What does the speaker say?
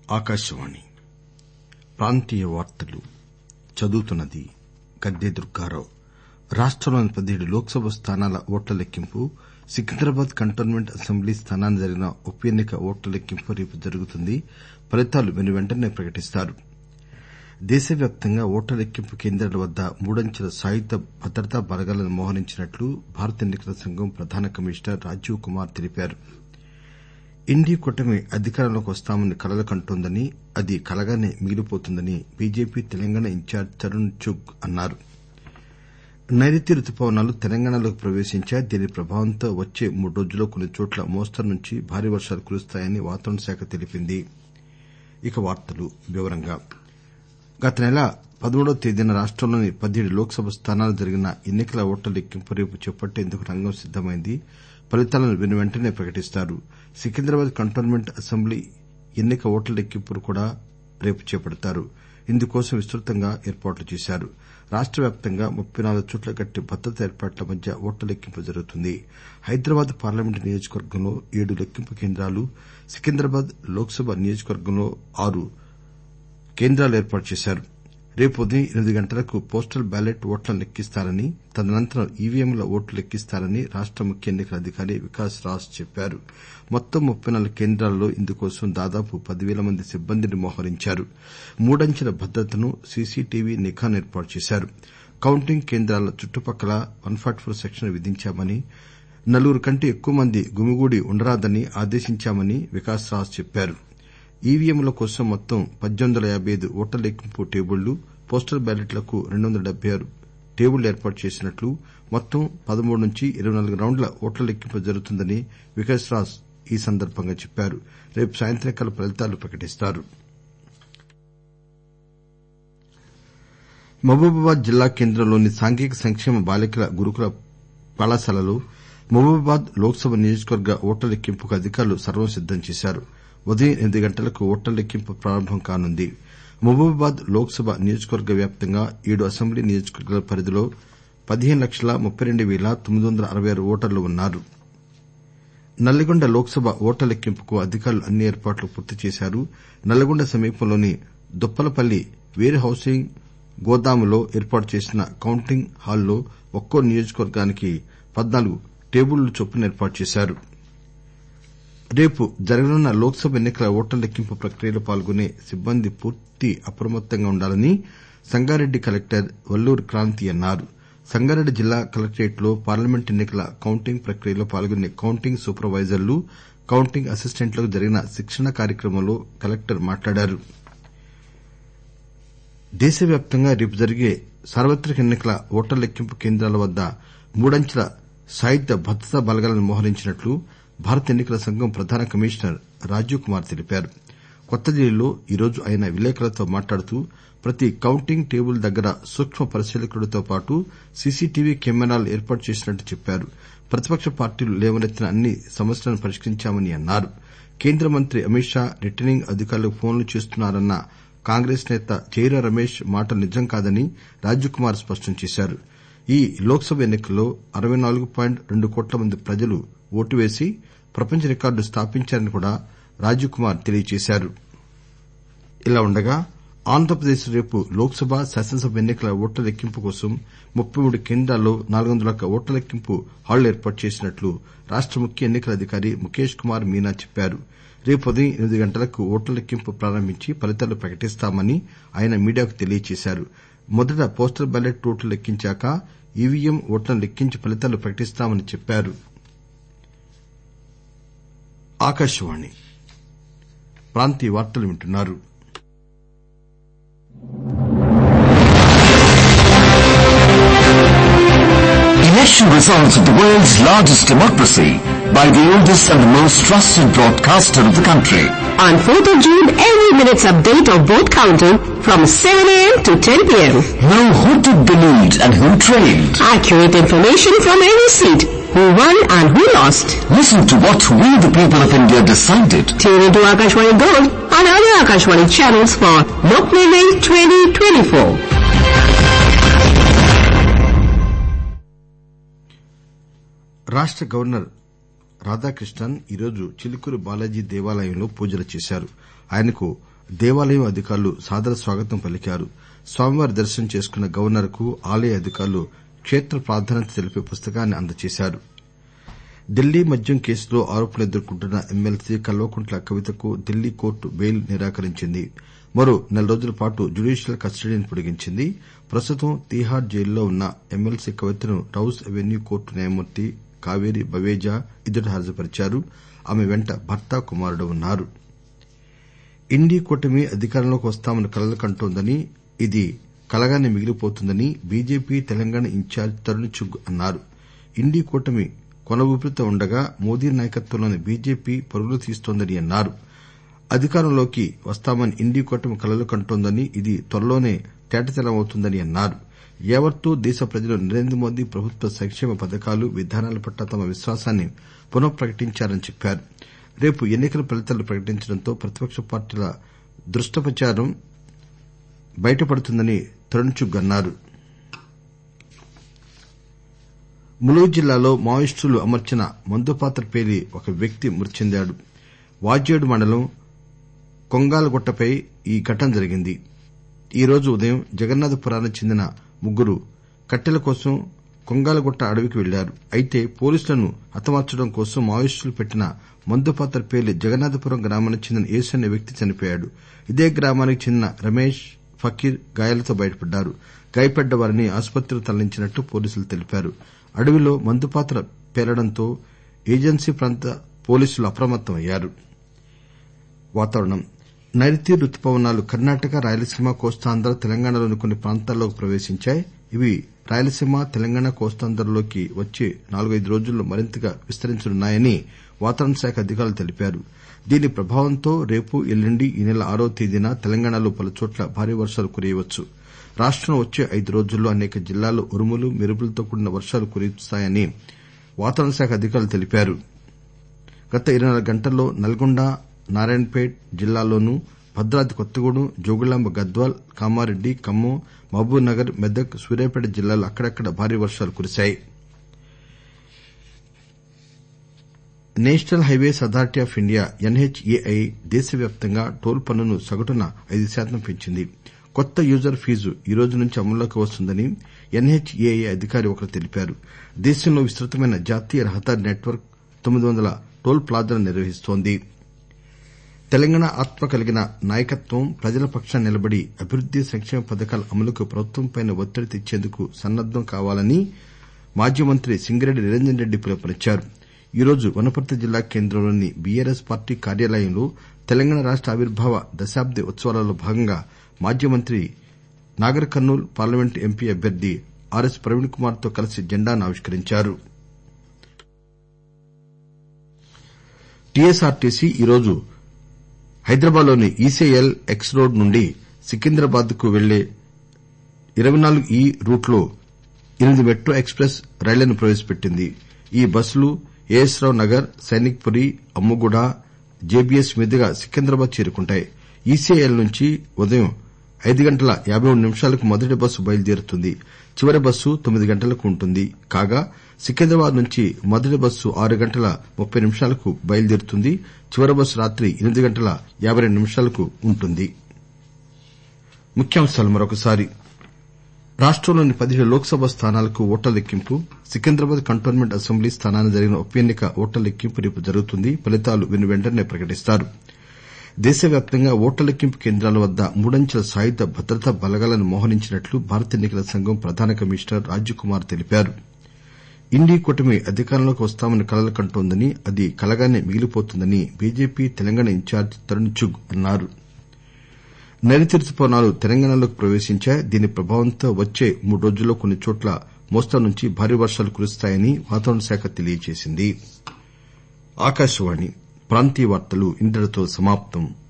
ఆకాశవాణి ప్రాంతీయ వార్తలు చదువుతున్నది గద్దె దుర్గారావు. రాష్టంలోని 17 లోక్సభ స్థానాల ఓట్ల లెక్కింపు, సికింద్రాబాద్ కంటోన్మెంట్ అసెంబ్లీ స్థానానికి జరిగిన ఉప ఎన్నిక ఓట్ల లెక్కింపు రేపు జరుగుతుంది. ఫలితాలు వెనువెంటనే ప్రకటిస్తారు. దేశవ్యాప్తంగా ఓట్ల లెక్కింపు కేంద్రాల వద్ద మూడంచెల సాయుధ భద్రతా బలగాలను మోహరించినట్లు భారత ఎన్నికల సంఘం ప్రధాన కమిషనర్ రాజీవ్ కుమార్ తెలిపారు. ఎన్డీఏ కూటమి అధికారంలోకి వస్తామని కలలు కంటోందని, అది కలగానే మిగిలిపోతుందని బీజేపీ తెలంగాణ ఇన్ఛార్జ్ తరుణ్ చుగ్ అన్నారు. నైరుతి రుతుపవనాలు తెలంగాణలోకి ప్రవేశించాయి. దీని ప్రభావంతో వచ్చే 3 రోజుల్లో కొన్ని చోట్ల మోస్తరు నుంచి భారీ వర్షాలు కురుస్తాయని వాతావరణ శాఖ తెలిపింది. గత నెల 13వ తేదీన రాష్టంలోని 17 లోక్సభ స్థానాలకు జరిగిన ఎన్నికల ఓట్ల లెక్కింపు రేపు చేపట్టేందుకు రంగం సిద్దమైంది. ఫలితాలను వెనువెంటనే ప్రకటిస్తారు. సికింద్రాబాద్ కంటోన్మెంట్ అసెంబ్లీ ఎన్నిక ఓట్ల లెక్కింపును కూడా రేపు చేపడతారు. ఇందుకోసం విస్తృతంగా ఏర్పాట్లు చేశారు. రాష్ట వ్యాప్తంగా 34 చోట్ల గట్టి భద్రతా ఏర్పాట్ల మధ్య ఓట్ల లెక్కింపు జరుగుతుంది. హైదరాబాద్ పార్లమెంటు నియోజకవర్గంలో 7 లెక్కింపు కేంద్రాలు, సికింద్రాబాద్ లోక్సభ నియోజకవర్గంలో 6 కేంద్రాలు ఏర్పాటు చేశారు. రేపు ఉదయం 8 గంటలకు పోస్టల్ బ్యాలెట్ ఓట్లను లెక్కిస్తారని, తదనంతరం ఈవీఎంల ఓట్లు లెక్కిస్తారని రాష్ట ముఖ్య ఎన్నికల అధికారి వికాస్ రాజ్ చెప్పారు. మొత్తం 34 కేంద్రాల్లో ఇందుకోసం దాదాపు 10,000 మంది సిబ్బందిని మోహరించారు. మూడంచెల భద్రతను, సీసీటీవీ నిఘాను ఏర్పాటు చేశారు. కౌంటింగ్ కేంద్రాల చుట్టుపక్కల 144 సెక్షన్ విధించామని, 4 కంటే ఎక్కువ మంది గుమిగూడి ఉండరాదని ఆదేశించామని వికాస్ రాజ్ చెప్పారు. ఈవీఎంల కోసం మొత్తం 1855 ఓట్ల లెక్కింపు టేబుళ్లు, పోస్టల్ బ్యాలెట్లకు 276 టేబుళ్లు ఏర్పాటు చేసినట్లు, మొత్తం 13 నుంచి 24 రౌండ్ల ఓట్ల లెక్కింపు జరుగుతుందని వికాస్ రాజ్ ఈ సందర్బంగా చెప్పారు. రేపు సాయంత్రం ఫలితాలు ప్రకటిస్తారు. మహబూబాబాద్ జిల్లా కేంద్రంలోని సాంఘిక సంక్షేమ బాలికల గురుకుల కళాశాలలో మహబూబాబాద్ లోక్సభ నియోజకవర్గ ఓట్ల లెక్కింపుకు అధికారులు సర్వం సిద్దం చేశారు. ఉదయం 8 గంటలకు ఓట్ల లెక్కింపు ప్రారంభం కానుంది. మహబూబాబాద్ లోక్సభ నియోజకవర్గ వ్యాప్తంగా 7 అసెంబ్లీ నియోజకవర్గాల పరిధిలో 15,32,966 ఓటర్లు ఉన్నారు. నల్లగొండ లోక్సభ ఓట్ల లెక్కింపుకు అధికారులు అన్ని ఏర్పాట్లు పూర్తి చేశారు. నల్లగొండ సమీపంలోని దుప్పలపల్లి వేర్ హౌసింగ్ గోదాములో ఏర్పాటు చేసిన కౌంటింగ్ హాల్లో ఒక్కో నియోజకవర్గానికి 14 టేబుళ్ల చొప్పున ఏర్పాటు చేశారు. రేపు జరగనున్న లోక్సభ ఎన్నికల ఓట్ల లెక్కింపు ప్రక్రియలో పాల్గొనే సిబ్బంది పూర్తి అప్రమత్తంగా ఉండాలని సంగారెడ్డి కలెక్టర్ వల్లూరి క్రాంతి అన్నారు. సంగారెడ్డి జిల్లా కలెక్టరేట్లో పార్లమెంట్ ఎన్నికల కౌంటింగ్ ప్రక్రియలో పాల్గొనే కౌంటింగ్ సూపర్వైజర్లు, కౌంటింగ్ అసిస్టెంట్లకు జరిగిన శిక్షణ కార్యక్రమంలో కలెక్టర్ మాట్లాడారు. దేశవ్యాప్తంగా రేపు జరిగే సార్వత్రిక ఎన్నికల ఓట్ల లెక్కింపు కేంద్రాల వద్ద మూడంచెల సాయుధ భద్రతా బలగాలను మోహరించినట్లు భారత ఎన్నికల సంఘం ప్రధాన కమిషనర్ రాజీవ్ కుమార్ తెలిపారు. కొత్త ఢిల్లీలో ఈరోజు ఆయన విలేకరులతో మాట్లాడుతూ ప్రతి కౌంటింగ్ టేబుల్ దగ్గర సూక్ష్మ పరిశీలకుడితో పాటు సీసీటీవీ కెమెరాలు ఏర్పాటు చేసినట్లు చెప్పారు. ప్రతిపక్ష పార్టీలు లేవనెత్తిన అన్ని సమస్యలను పరిష్కరించామని అన్నారు. కేంద్ర మంత్రి అమిత్ షా రిటర్నింగ్ అధికారులకు ఫోన్లు చేస్తున్నారన్న కాంగ్రెస్ నేత జైరా రమేష్ మాటలు నిజం కాదని రాజీవ్ కుమార్ స్పష్టం చేశారు. ఈ లోక్సభ ఎన్నికల్లో 64.2 కోట్ల మంది ప్రజలు ఓటు వేసి ప్రపంచ రికార్డు స్థాపించారని కూడా రాజీవ్ కుమార్ తెలియజేశారు. ఇలా ఉండగా ఆంధ్రప్రదేశ్ రేపు లోక్సభ, శాసనసభ ఎన్నికల ఓట్ల లెక్కింపు కోసం 33 కేంద్రాల్లో 400 ఓట్ల లెక్కింపు హాళ్లు ఏర్పాటు చేసినట్లు రాష్ట ముఖ్య ఎన్నికల అధికారి ముఖేష్ కుమార్ మీనా చెప్పారు. రేపు ఉదయం 8 గంటలకు ఓట్ల లెక్కింపు ప్రారంభించి ఫలితాలు ప్రకటిస్తామని ఆయన మీడియాకు తెలియజేశారు. మొదట పోస్టల్ బ్యాలెట్ ఓట్లు లెక్కించాక ఈవీఎం ఓట్లను లెక్కించి ఫలితాలు ప్రకటిస్తామని చెప్పారు. ఆకాశవాణి ప్రాంతీయ వార్తలు వింటున్నారు. Election results of the world's largest democracy by the oldest and the most trusted broadcaster of the country. On 4th of June, every minute's update of vote counting from 7 a.m. to 10 p.m. Know who took the lead and who trailed. Accurate information from every seat, who won and who lost. Listen to what we the people of India decided. Tune into Akashwani Gold and other Akashwani channels for Lokmele 2024. రాష్ట governor Radhakrishnan ఈరోజు చిలుకూరు బాలాజీ దేవాలయంలో పూజలు చేశారు. ఆయనకు దేవాలయం అధికారులు సాదర స్వాగతం పలికారు. స్వామివారి దర్శనం చేసుకున్న గవర్నర్ కు ఆలయ అధికారులు క్షేత్ర ప్రాధాన్యత తెలిపే పుస్తకాన్ని అందజేశారు. ఢిల్లీ మద్యం కేసులో ఆరోపణలు ఎదుర్కొంటున్న ఎమ్మెల్సీ కల్వకుంట్ల కవితకు ఢిల్లీ కోర్టు బెయిల్ నిరాకరించింది. మరో నెల రోజుల పాటు జ్యుడీషియల్ కస్టడీని పొడిగించింది. ప్రస్తుతం తీహార్ జైలులో ఉన్న ఎమ్మెల్సీ కవితను రౌస్ అవెన్యూ కోర్టు న్యాయమూర్తి కావేరి బవేజా ఎదుట హాజరుపరిచారు. ఆమె వెంట భర్త, కుమారుడు ఉన్నారు. ఇండీ కూటమి అధికారంలోకి వస్తామని కలలు కంటోందని, ఇది కలగానే మిగిలిపోతుందని బీజేపీ తెలంగాణ ఇన్ఛార్జి తరుణ్ చుగ్ అన్నారు. ఇండీ కూటమి కొన ఊపిరితో ఉండగా మోదీ నాయకత్వంలోని బీజేపీ పరుగులు తీస్తోందని అన్నారు. అధికారంలోకి వస్తామని ఇండీ కూటమి కలలు కంటోందని, ఇది త్వరలోనే తేటతెల్లమవుతుందని అన్నారు. యావత్తు దేశ ప్రజలు నరేంద్ర మోదీ ప్రభుత్వ సంక్షేమ పథకాలు, విధానాల పట్ల తమ విశ్వాసాన్ని పునః ప్రకటించారని చెప్పారు. రేపు ఎన్నికల ఫలితాలు ప్రకటించడంతో ప్రతిపక్ష పార్టీల దుష్ప్రచారం బయటపడుతుందని తరుణ్ చుగ్ అన్నారు. ములుగు జిల్లాలో మావోయిస్టులు అమర్చిన మందుపాత్ర పేలి ఒక వ్యక్తి మృతి చెందాడు. వాజేడు మండలం కొంగాలగుట్టపై ఈ ఘటన జరిగింది. ఈ రోజు ఉదయం జగన్నాథపురానికి చెందిన ముగ్గురు కట్టెల కోసం కొంగాలగుట్ట అడవికి వెళ్లారు. అయితే పోలీసులను హతమార్చడం కోసం మావోయిస్టులు పెట్టిన మందుపాత్ర పేలి జగన్నాథపురం గ్రామానికి చెందిన యేసు అనే వ్యక్తి చనిపోయాడు. ఇదే గ్రామానికి చెందిన రమేష్, ఫకీర్ గాయాలతో బయటపడ్డారు. గాయపడ్డ వారిని ఆసుపత్రికి తరలించినట్టు పోలీసులు తెలిపారు. అడవిలో మందుపాత్ర పేలడంతో ఏజెన్సీ ప్రాంత పోలీసులు అప్రమత్తమయ్యారు. నైరుతి రుతుపవనాలు కర్ణాటక, రాయలసీమ, కోస్తాంధ్ర, తెలంగాణలోని కొన్ని ప్రాంతాల్లోకి ప్రవేశించాయి. ఇవి రాయలసీమ, తెలంగాణ, కోస్తాంధ్రలోకి వచ్చే 4-5 రోజుల్లో మరింతగా విస్తరించనున్నాయని వాతావరణ శాఖ అధికారులు తెలిపారు. దీని ప్రభావంతో రేపు, ఎల్లుండి ఈ నెల 6వ తేదీన తెలంగాణలో పలుచోట్ల భారీ వర్షాలు కురియవచ్చు. రాష్టంలో వచ్చే 5 రోజుల్లో అనేక జిల్లాల్లో ఉరుములు, మెరుపులతో కూడిన వర్షాలు కురుస్తాయని వాతావరణ శాఖ అధికారులు తెలిపారు. గత 24 గంటల్లో నల్గొండ, నారాయణపేట్ జిల్లాల్లోనూ, భద్రాద్రి కొత్తగూడెం, జోగులాంబ గద్వాల్, కామారెడ్డి, ఖమ్మం, మహబూబ్ నగర్, మెదక్, సూర్యాపేట జిల్లాల్లో అక్కడక్కడ భారీ వర్షాలు కురిశాయి. National highways authority of India NHAI దేశవ్యాప్తంగా టోల్ పన్నును సగటున 5% పెంచింది. కొత్త యూజర్ ఫీజు ఈ రోజు నుంచి అమల్లోకి వస్తుందని ఎన్హెచ్ఏఐ అధికారి ఒకరు తెలిపారు. దేశంలో విస్తృతమైన జాతీయ రహదారి నెట్వర్క్ 900 టోల్ ప్లాజాలను నిర్వహిస్తోంది. తెలంగాణ ఆత్మ కలిగిన నాయకత్వం ప్రజల పక్షాన నిలబడి అభివృద్ది, సంక్షేమ పథకాల అమలుకు ప్రభుత్వంపై ఒత్తిడి తెచ్చేందుకు సన్నద్దం కావాలని మాజీ మంత్రి సింగిరెడ్డి నిరంజన్ రెడ్డి పిలుపునిచ్చారు. ఈ రోజు వనపర్తి జిల్లా కేంద్రంలోని బీఆర్ఎస్ పార్టీ కార్యాలయంలో తెలంగాణ రాష్ట ఆవిర్భావ దశాబ్ది ఉత్సవాలలో భాగంగా మాజీ మంత్రి నాగర్ కర్నూల్ పార్లమెంటు ఎంపీ అభ్యర్థి ఆర్ఎస్ ప్రవీణ్ కుమార్ తో కలిసి జెండాను ఆవిష్కరించారు. టీఎస్ఆర్టీసీ ఈ రోజు హైదరాబాద్ లోని ఈసీఎల్ ఎక్స్ రోడ్ నుండి సికింద్రాబాద్ కు వెళ్లే 24E రూట్లో 8 మెట్రో ఎక్స్ ప్రెస్ రైళ్లను ప్రవేశపెట్టింది. ఈ బస్సులు ఏఎస్ రావు నగర్, సైనిక్ పురి, అమ్ముగూడ, జేబీఎస్ మీదుగా సికింద్రాబాద్ చేరుకుంటాయి. ఈసీఐఎల్ నుంచి ఉదయం 5:53 మొదటి బస్సు బయలుదేరుతుంది. చివరి బస్సు 9 గంటలకు ఉంటుంది. కాగా సికింద్రాబాద్ నుంచి మొదటి బస్సు 6:30 బయలుదేరుతుంది. చివరి బస్సు రాత్రి 8:52 ఉంటుంది. రాష్టంలోని 17 లోక్ సభ స్థానాలకు ఓట్ల లెక్కింపు. సికింద్రాబాద్ కంటోన్మెంట్ అసెంబ్లీ స్థానానికి జరిగిన ఉప ఎన్నిక ఓట్ల లెక్కింపు రేపు జరుగుతుంది. ఫలితాలు వెంటనే ప్రకటిస్తారు. దేశవ్యాప్తంగా ఓట్ల లెక్కింపు కేంద్రాల వద్ద 3 అంచెల సాయుధ భద్రతా బలగాలను మోహరించినట్లు భారత ఎన్నికల సంఘం ప్రధాన కమిషనర్ రాజీవ్ కుమార్ తెలిపారు. ఇండీ కూటమి అధికారంలోకి వస్తామని కలలు కంటోందని, అది కలగానే మిగిలిపోతుందని బీజేపీ తెలంగాణ ఇన్ఛార్జి తరుణ్ చుగ్ అన్నారు. నైరుతి రుతుపవనాలు తెలంగాణలోకి ప్రవేశించాయి. దీని ప్రభావంతో వచ్చే 3 రోజుల్లో కొన్ని చోట్ల మోస్తరు నుంచి భారీ వర్షాలు కురుస్తాయని వాతావరణ శాఖ తెలియజేసింది.